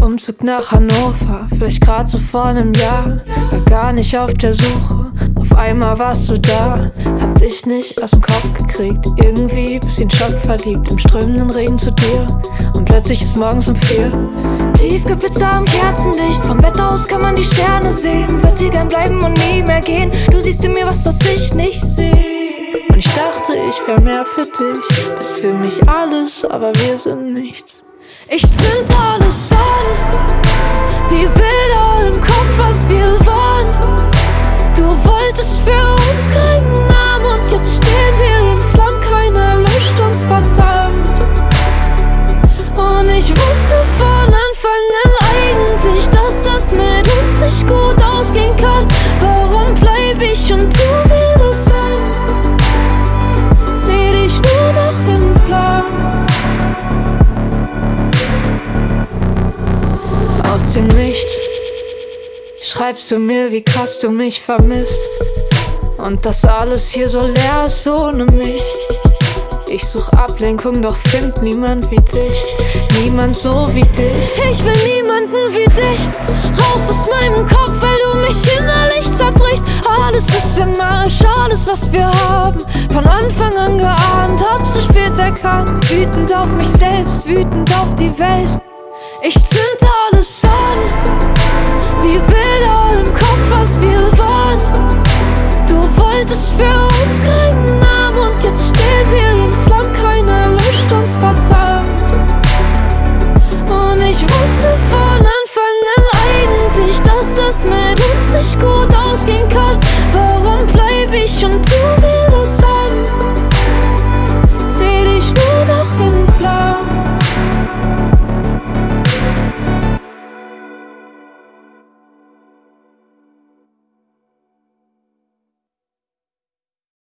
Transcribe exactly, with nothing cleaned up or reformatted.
Umzug nach Hannover, vielleicht grad so vor nem Jahr. War gar nicht auf der Suche, auf einmal warst du da. Hab dich nicht aus dem Kopf gekriegt, irgendwie bisschen schockverliebt. Im strömenden Regen zu dir und plötzlich ist morgens um vier. Tiefgepizza am Kerzenlicht, vom Bett aus kann man die Sterne sehen. Würd hier gern bleiben und nie mehr gehen. Du siehst in mir was, was ich nicht seh. Und ich dachte, ich wär mehr für dich. Bist für mich alles, aber wir sind nichts. Ich zünd alles an, die Bilder im Kopf, was wir waren. Du wolltest für uns keinen Namen und jetzt stehen wir in Flammen. Keiner löscht uns, verdammt. Und ich wusste von Anfang an eigentlich, dass das mit uns nicht gut ausgehen kann. Warum bleib ich und tu mir das an? Seh dich nur noch in Flammen. Aus dem Nichts schreibst du mir, wie krass du mich vermisst. Und dass alles hier so leer ist ohne mich. Ich such Ablenkung, doch find niemand wie dich. Niemand so wie dich. Ich will niemanden wie dich. Raus aus meinem Kopf, weil du mich innerlich zerbrichst. Alles ist im Arsch, alles was wir haben. Von Anfang an geahnt, hab's zu spät erkannt. Wütend auf mich selbst, wütend auf die Welt. Ich zünd alles an, die